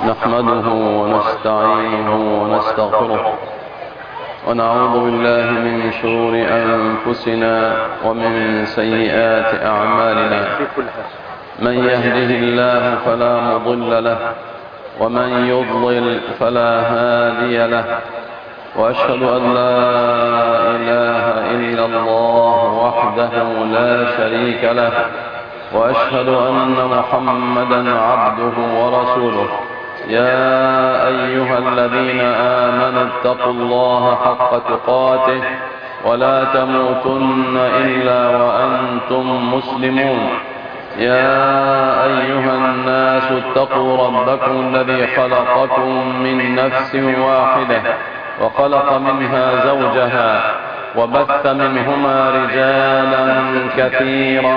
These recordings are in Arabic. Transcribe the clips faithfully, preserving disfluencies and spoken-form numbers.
نحمده ونستعينه ونستغفره ونعوذ بالله من شرور أنفسنا ومن سيئات أعمالنا. من يهده الله فلا مضل له ومن يضلل فلا هادي له، وأشهد أن لا إله إلا الله وحده لا شريك له، وأشهد أن محمدا عبده ورسوله. يا أيها الذين آمنوا اتقوا الله حق تقاته ولا تموتن إلا وأنتم مسلمون. يا أيها الناس اتقوا ربكم الذي خلقكم من نفس واحدة وخلق منها زوجها وبث منهما رجالا كثيرا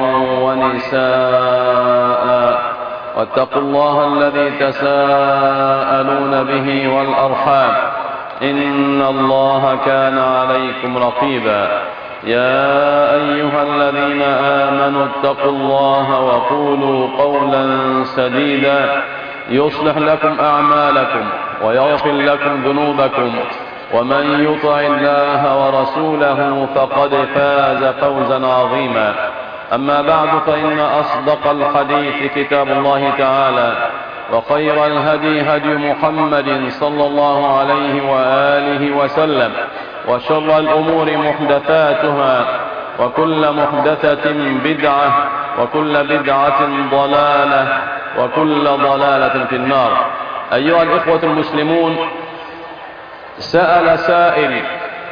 ونساء، واتقوا الله الذي تساءلون به والأرحام، إن الله كان عليكم رقيبا. يا أيها الذين آمنوا اتقوا الله وقولوا قولا سديدا يصلح لكم أعمالكم ويغفر لكم ذنوبكم، ومن يطع الله ورسوله فقد فاز فوزا عظيما. أما بعد، فإن أصدق الحديث كتاب الله تعالى، وخير الهدي هدي محمد صلى الله عليه وآله وسلم، وشر الأمور محدثاتها، وكل محدثة بدعة، وكل بدعة ضلالة، وكل ضلالة في النار. أيها الإخوة المسلمون، سأل سائل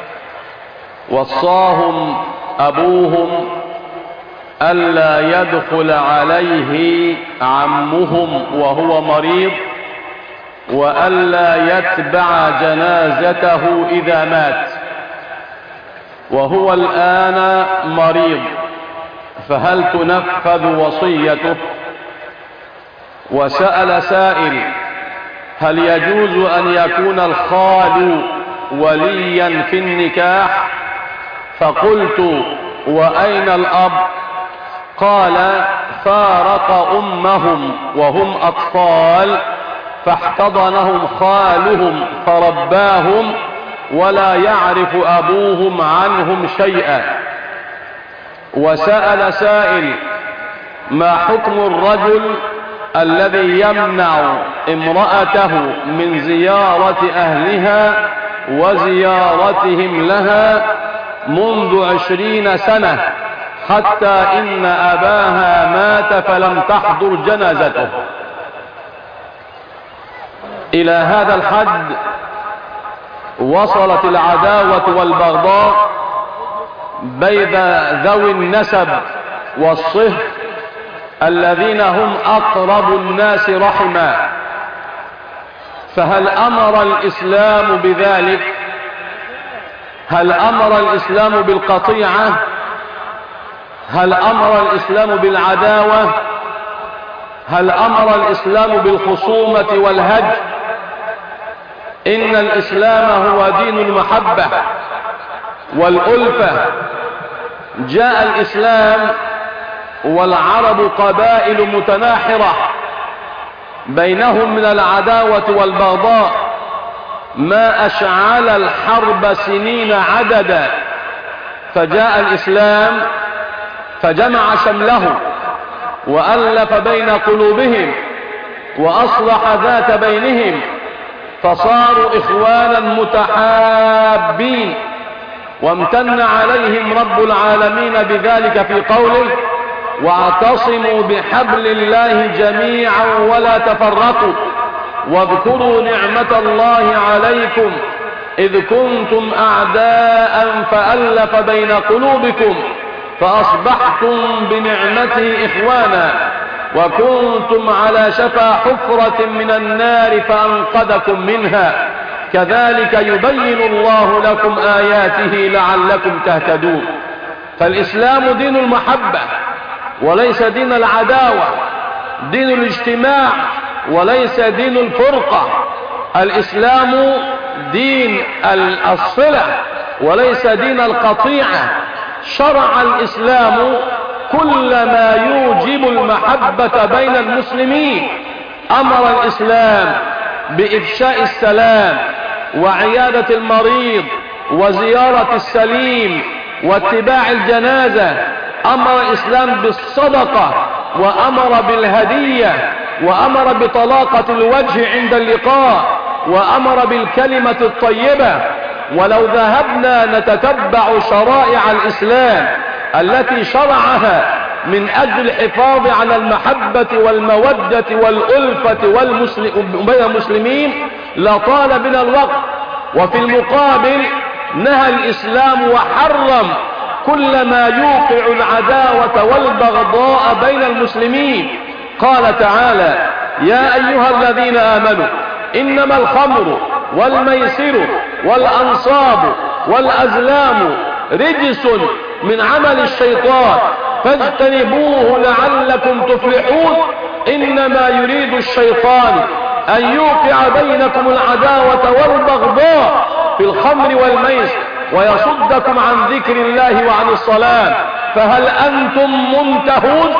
وصاهم أبوهم ألا يدخل عليه عمهم وهو مريض، وألا يتبع جنازته إذا مات، وهو الآن مريض، فهل تنفذ وصيته؟ وسأل سائل هل يجوز أن يكون الخال وليا في النكاح؟ فقلت وأين الأب؟ قال فارق أمهم وهم أطفال، فاحتضنهم خالهم فرباهم، ولا يعرف أبوهم عنهم شيئا. وسأل سائل ما حكم الرجل الذي يمنع امرأته من زيارة أهلها وزيارتهم لها منذ عشرين سنة، حتى إن أباها مات فلم تحضر جنازته؟ إلى هذا الحد وصلت العداوة والبغضاء بين ذوي النسب والصهر الذين هم أقرب الناس رحما. فهل أمر الإسلام بذلك؟ هل أمر الإسلام بالقطيعة؟ هل أمر الإسلام بالعداوة؟ هل أمر الإسلام بالخصومة والهجر؟ إن الإسلام هو دين المحبة والألفة. جاء الإسلام والعرب قبائل متناحرة بينهم من العداوة والبغضاء ما أشعل الحرب سنين عددا، فجاء الإسلام فجمع شملهم وألف بين قلوبهم وأصلح ذات بينهم، فصاروا إخوانا متحابين. وامتن عليهم رب العالمين بذلك في قوله واعتصموا بحبل الله جميعا ولا تفرقوا واذكروا نعمة الله عليكم إذ كنتم أعداء فألف بين قلوبكم فأصبحتم بنعمته إخوانا وكنتم على شفا حفرة من النار فأنقذكم منها كذلك يبين الله لكم آياته لعلكم تهتدون. فالإسلام دين المحبة وليس دين العداوة، دين الاجتماع وليس دين الفرقة. الإسلام دين الصلة وليس دين القطيعة. شرع الإسلام كل ما يوجب المحبة بين المسلمين. أمر الإسلام بإفشاء السلام وعيادة المريض وزيارة السليم واتباع الجنازة. أمر الإسلام بالصدقة، وأمر بالهدية، وأمر بطلاقة الوجه عند اللقاء، وأمر بالكلمة الطيبة. ولو ذهبنا نتتبع شرائع الإسلام التي شرعها من أجل الحفاظ على المحبة والمودة والألفة بين المسلمين لطال بنا الوقت. وفي المقابل نهى الإسلام وحرم كل ما يوقع العداوة والبغضاء بين المسلمين. قال تعالى: يا أيها الذين آمنوا إنما الخمر والميسر والأنصاب والأزلام رجس من عمل الشيطان فاجتنبوه لعلكم تفلحون. إنما يريد الشيطان أن يوقع بينكم العداوة والبغضاء في الخمر والميسر ويصدكم عن ذكر الله وعن الصلاة فهل أنتم منتهون؟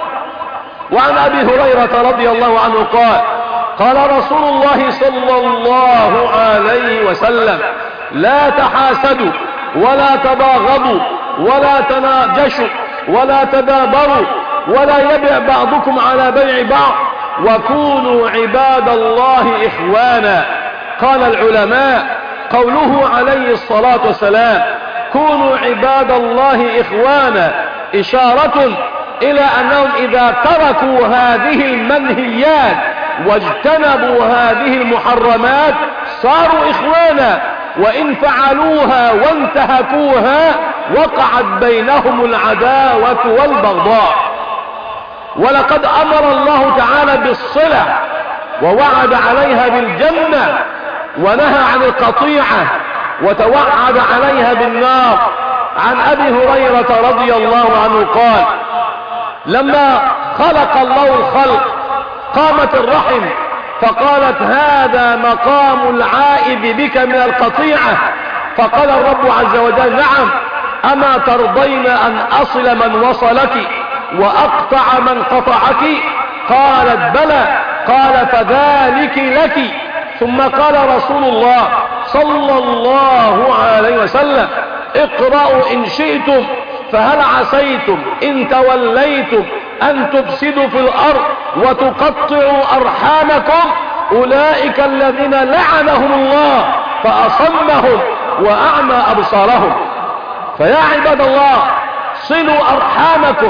وعن أبي هريرة رضي الله عنه قال: قال رسول الله صلى الله عليه وسلم: لا تحاسدوا ولا تباغضوا ولا تناجشوا ولا تدابروا ولا يبع بعضكم على بيع بعض وكونوا عباد الله إخوانا. قال العلماء: قوله عليه الصلاة والسلام كونوا عباد الله إخوانا إشارة إلى أنهم إذا تركوا هذه المنهيات واجتنبوا هذه المحرمات صاروا إخوانا، وإن فعلوها وانتهكوها وقعت بينهم العداوة والبغضاء. ولقد أمر الله تعالى بالصلة ووعد عليها بالجنة، ونهى عن القطيعة وتوعد عليها بالنار. عن أبي هريرة رضي الله عنه قال: لما خلق الله الخلق قامت الرحم فقالت: هذا مقام العائد بك من القطيعة. فقال الرب عز وجل: نعم، أما ترضين أن أصل من وصلك وأقطع من قطعك؟ قالت: بلى. قال: فذلك لك. ثم قال رسول الله صلى الله عليه وسلم: اقرأوا إن شئتم فهل عسيتم إن توليتم أن تفسدوا في الأرض وتقطعوا أرحامكم أولئك الذين لعنهم الله فأصمهم وأعمى أبصارهم. فيا عباد الله، صلوا أرحامكم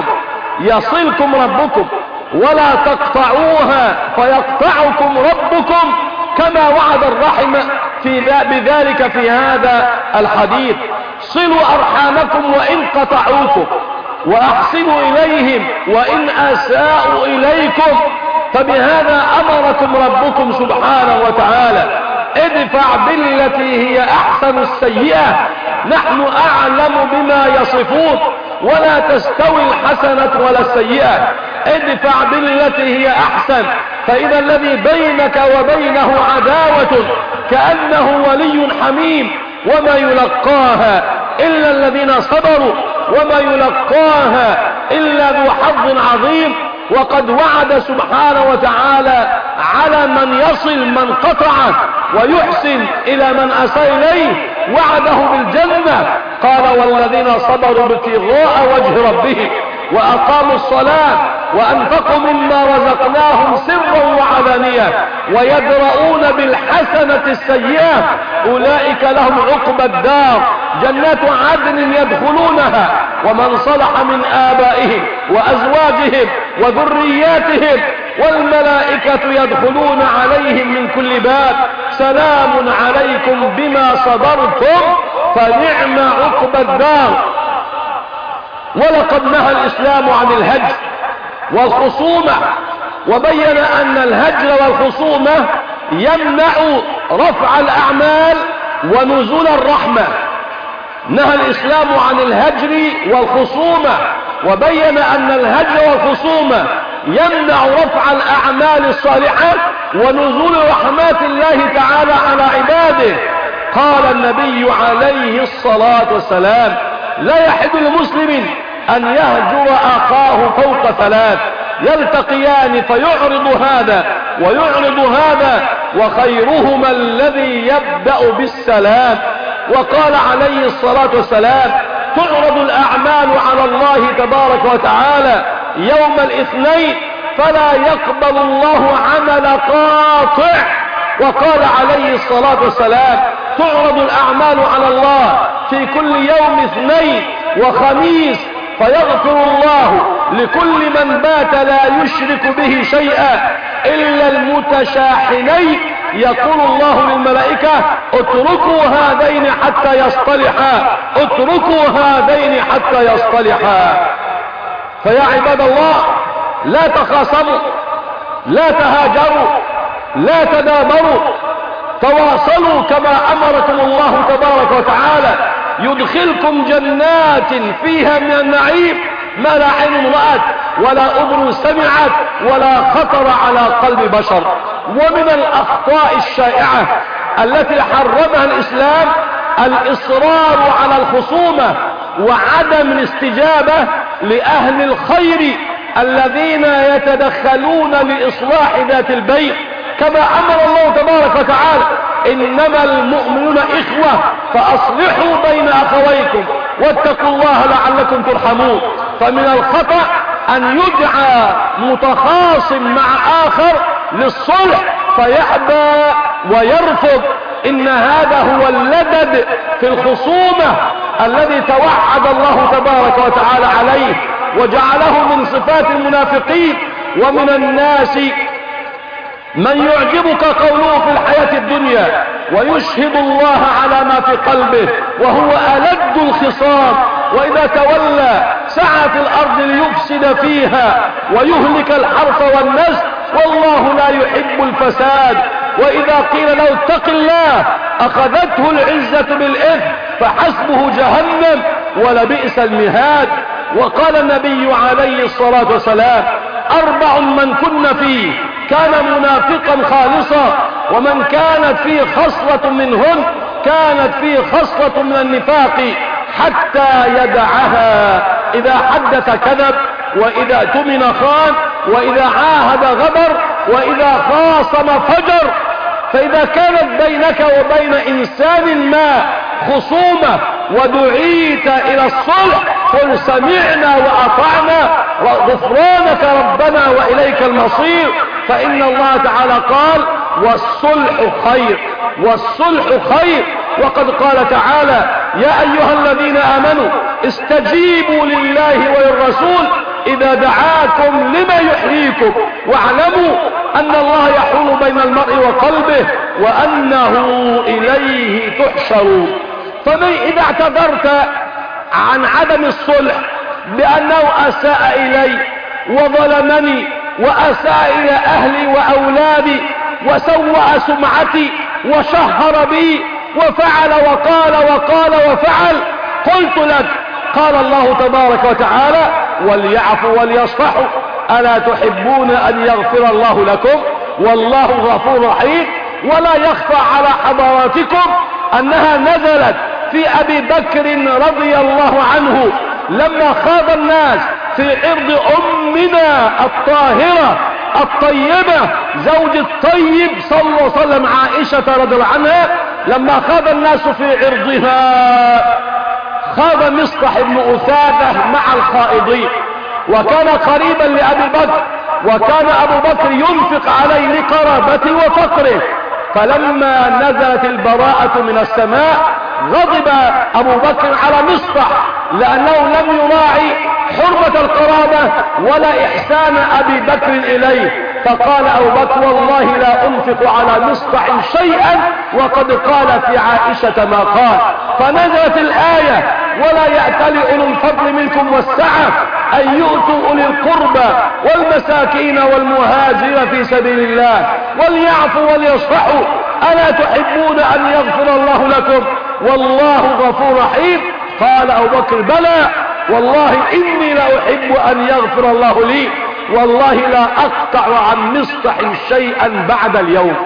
يصلكم ربكم، ولا تقطعوها فيقطعكم ربكم، كما وعد الرحم في بذلك في هذا الحديث. صلوا أرحامكم وإن قطعوكم، وأحسنوا إليهم وإن أساءوا إليكم، فبهذا أمركم ربكم سبحانه وتعالى: ادفع بالتي هي أحسن السيئة، نحن أعلم بما يصفون، ولا تستوي الحسنة ولا السيئة. ادفع بالتي هي أحسن، فإذا الذي بينك وبينه عداوة كأنه ولي حميم، وما يلقاها إلا الذين صبروا، وما يلقاها إلا ذو حظ عظيم. وقد وعد سبحانه وتعالى على من يصل من قطعه ويحسن إلى من أساء إليه، وعده بالجنة. قال: والذين صبروا ابتغاء وجه ربهم وأقاموا الصلاة وأنفقوا مما رزقناهم سرا وعلانية ويدرؤون بالحسنة السيئة أولئك لهم عقبى الدار جنات عدن يدخلونها ومن صلح من آبائهم وأزواجهم وذرياتهم والملائكة يدخلون عليهم من كل باب سلام عليكم بما صبرتم فنعم عقبى الدار. ولقد نهى الإسلام عن الهجر والخصومة، وبين أن الهجر والخصومة يمنع رفع الأعمال ونزول الرحمة. نهى الإسلام عن الهجر والخصومة، وبين أن الهجر والخصومة يمنع رفع الأعمال الصالحة ونزول رحمات الله تعالى على عباده. قال النبي عليه الصلاة والسلام: لا يحل لمسلم أن يهجر أخاه فوق ثلاث، يلتقيان فيعرض هذا ويعرض هذا، وخيرهما الذي يبدأ بالسلام. وقال عليه الصلاة والسلام: تعرض الأعمال على الله تبارك وتعالى يوم الاثنين فلا يقبل الله عمل قاطع. وقال عليه الصلاة والسلام: تعرض الأعمال على الله في كل يوم اثنين وخميس فيغفر الله لكل من بات لا يشرك به شيئا إلا المتشاحنين. يقول الله للملائكة: اتركوا هذين حتى يصطلحا، اتركوا هذين حتى يصطلحا. فيا عباد الله، لا تخاصموا، لا تهاجروا، لا تدابروا، تواصلوا كما أمركم الله تبارك وتعالى. يدخلكم جنات فيها من النعيم ما لا عين رأت ولا أذن سمعت ولا خطر على قلب بشر. ومن الأخطاء الشائعة التي حرمها الإسلام الإصرار على الخصومة وعدم الاستجابة لأهل الخير الذين يتدخلون لإصلاح ذات البين، كما أمر الله تبارك وتعالى: إنما المؤمنون إخوة فأصلحوا بين أخويكم واتقوا الله لعلكم ترحمون. فمن الخطأ أن يدعى متخاصم مع آخر للصلح فيأبى ويرفض. إن هذا هو اللدد في الخصومة الذي توعد الله تبارك وتعالى عليه وجعله من صفات المنافقين. ومن الناس من يعجبك قوله في الحياة الدنيا ويشهد الله على ما في قلبه وهو ألد الخصام، وإذا تولى سعى في الأرض ليفسد فيها ويهلك الحرث والنسل والله لا يحب الفساد. وإذا قيل له اتق الله أخذته العزة بالإثم فحسبه جهنم ولبئس المهاد. وقال النبي عليه الصلاة والسلام: أربع من كن فيه كان منافقا خالصا، ومن كانت فيه خصلة منهن كانت فيه خصلة من النفاق حتى يدعها: إذا حدث كذب، وإذا اؤتمن خان، وإذا عاهد غدر، وإذا خاصم فجر. فإذا كانت بينك وبين إنسان ما خصومة ودعيت إلى الصلح قل سمعنا وأطعنا وغفرانك ربنا وإليك المصير. فإن الله تعالى قال: والصلح خير، والصلح خير. وقد قال تعالى: يا أيها الذين آمنوا استجيبوا لله وللرسول إذا دعاكم لما يحييكم واعلموا أن الله يحول بين المرء وقلبه وأنه إليه تحشرون. فمن إذا اعتذرت عن عدم الصلح بأنه أساء إلي وظلمني وأساء إلى أهلي وأولادي وسوأ سمعتي وشهر بي وفعل وقال وقال وفعل، قلت لك: قال الله تبارك وتعالى: وليعفوا وليصفحوا ألا تحبون أن يغفر الله لكم والله غفور رحيم. ولا يخفى على حضراتكم أنها نزلت في أبي بكر رضي الله عنه لما خاض الناس في عرض أمنا الطاهرة الطيبة زوج الطيب صلى الله عليه وسلم عائشة رضي الله عنها، لما خاض الناس في عرضها خاض مصطح بن أثاثة مع الخائضين، وكان قريبا لأبي بكر، وكان أبو بكر ينفق عليه لقرابته وفقره. فلما نزلت البراءة من السماء غضب أبو بكر على مصطح لأنه لم يراعي حرمة القرابة ولا إحسان أبي بكر إليه. فقال أبو بكر: والله لا أنفق على مصطح شيئا وقد قال في عائشة ما قال. فنزلت الآية: ولا يأتل أولو الفضل منكم والسعة أن يؤتوا أولي القربى والمساكين والمهاجر في سبيل الله وليعفوا وليصفحوا ألا تحبون أن يغفر الله لكم والله غفور رحيم. قال أبو بكر: بلى والله إني لأحب أن يغفر الله لي والله لا أقطع عن مصطح شيئا بعد اليوم.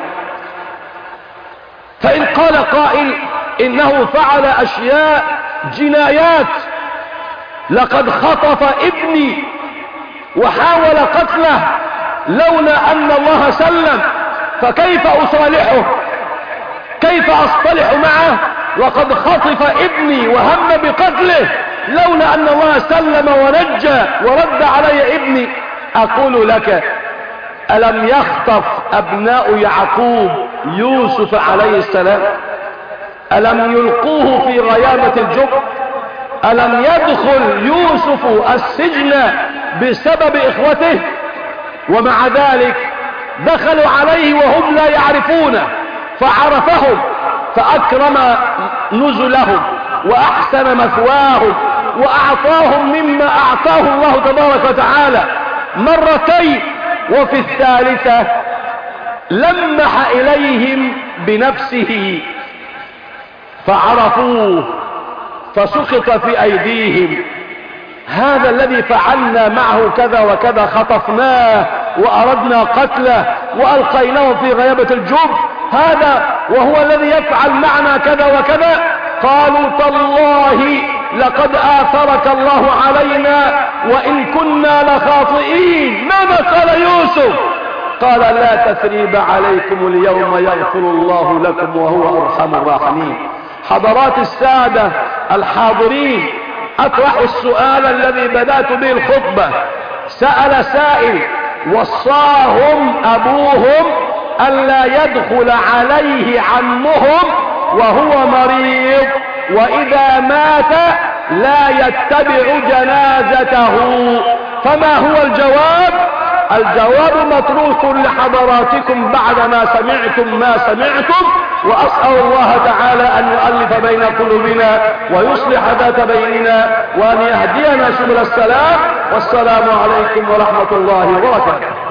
فإن قال قائل إنه فعل أشياء جنايات لقد خطف ابني وحاول قتله لولا أن الله سلم، فكيف أصالحه؟ كيف أصطلح معه وقد خطف ابني وهم بقتله لولا أن الله سلم ونجى ورد علي ابني؟ أقول لك، ألم يخطف أبناء يعقوب يوسف عليه السلام؟ ألم يلقوه في غيابة الجب؟ ألم يدخل يوسف السجن بسبب إخوته؟ ومع ذلك دخلوا عليه وهم لا يعرفونه فعرفهم فأكرم نزلهم وأحسن مثواهم وأعطاهم مما أعطاه الله تبارك وتعالى مرتين، وفي الثالثة لمح إليهم بنفسه فعرفوه فسقط في أيديهم. هذا الذي فعلنا معه كذا وكذا، خطفناه وأردنا قتله وألقيناه في غيابة الجب، هذا وهو الذي يفعل معنا كذا وكذا. قالوا تالله لقد آثرك الله علينا وإن كنا لخاطئين. ماذا قال يوسف؟ قال لا تثريب عليكم اليوم يغفر الله لكم وهو أرحم الراحمين. حضرات السادة الحاضرين، أطرح السؤال الذي بدأت به الخطبة. سأل سائل وصاهم أبوهم ألا يدخل عليه عمهم وهو مريض، وإذا مات لا يتبع جنازته، فما هو الجواب؟ الجواب متروك لحضراتكم بعدما سمعتم ما سمعتم، وأسأل الله تعالى أن يؤلف بين قلوبنا ويصلح ذات بيننا وأن يهدينا سبل السلام. والسلام عليكم ورحمة الله وبركاته.